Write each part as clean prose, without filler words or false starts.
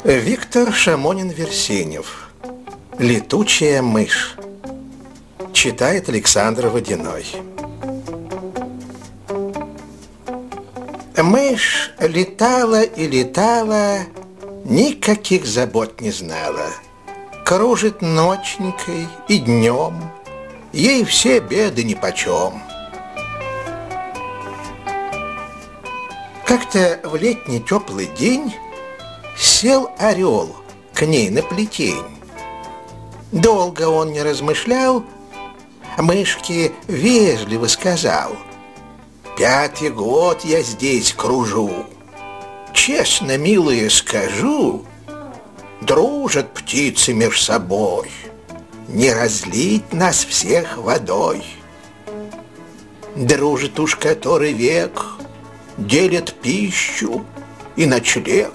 Виктор Шамонин-Версенев. «Летучая мышь». Читает Александр Водяной. Мышь летала и летала, никаких забот не знала. Кружит ноченькой и днем, ей все беды нипочем. Как-то в летний теплый день сел орел к ней на плетень. Долго он не размышлял, мышке вежливо сказал: «5-й год я здесь кружу. Честно, милые, скажу, дружат птицы меж собой, не разлить нас всех водой. Дружит уж который век, делят пищу и ночлег.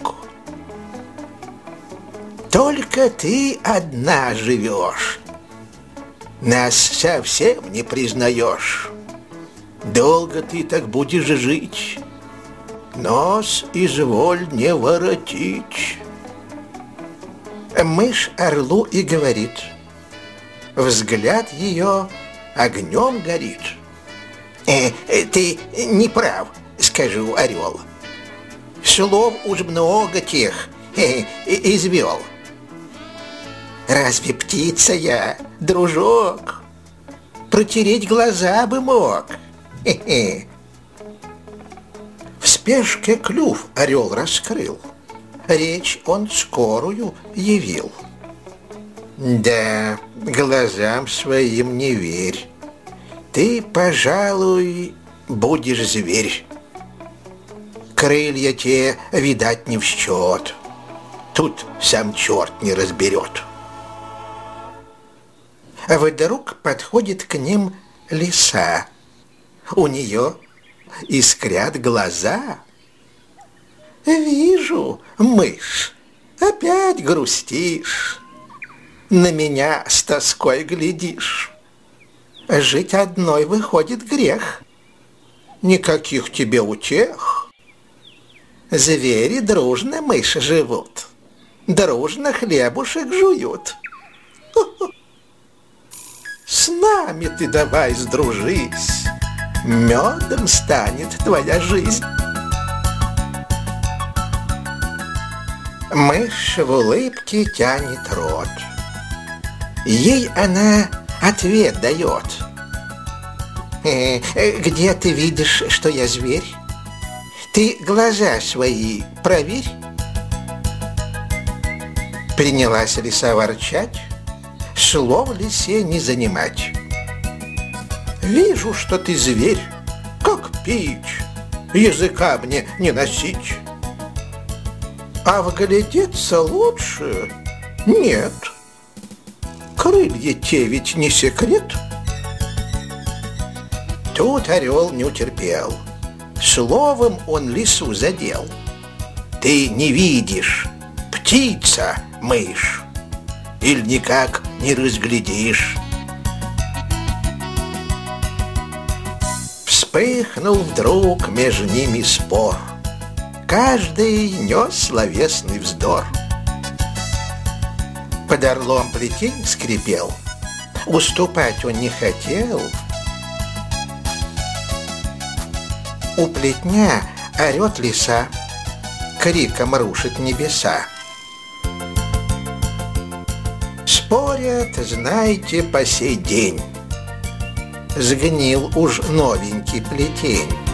Только ты одна живешь, нас совсем не признаешь. Долго ты так будешь жить, нос изволь не воротить». Мышь орлу и говорит, взгляд ее огнем горит. «Ты не прав, скажу, орел. Слов уж много тех извел. Разве птица я, дружок? Протереть глаза бы мог. В спешке клюв орел раскрыл, речь он скорую явил. Да, глазам своим не верь, ты, пожалуй, будешь зверь. Крылья те, видать, не в счет, тут сам черт не разберет. А вдруг подходит к ним лиса. У нее искрят глаза. «Вижу, мышь, опять грустишь, на меня с тоской глядишь. Жить одной выходит грех, никаких тебе утех. Звери дружно, мыши, живут, дружно хлебушек жуют. С нами ты давай сдружись, медом станет твоя жизнь». Мышь в улыбке тянет рот. Ей она ответ дает. «Где ты видишь, что я зверь? Ты глаза свои проверь». Принялась лиса ворчать, слов лисе не занимать. «Вижу, что ты зверь, как пить, языка мне не носить. А вглядеться лучше нет. Крылья те ведь не секрет». Тут орел не утерпел, словом он лису задел. «Ты не видишь, птица, мышь, или никак не разглядишь». Вспыхнул вдруг между ними спор, каждый нес словесный вздор. Под орлом плетень скрипел, уступать он не хотел. У плетня орет лиса, криком рушит небеса. Спорят, знаете, по сей день, сгнил уж новенький плетень.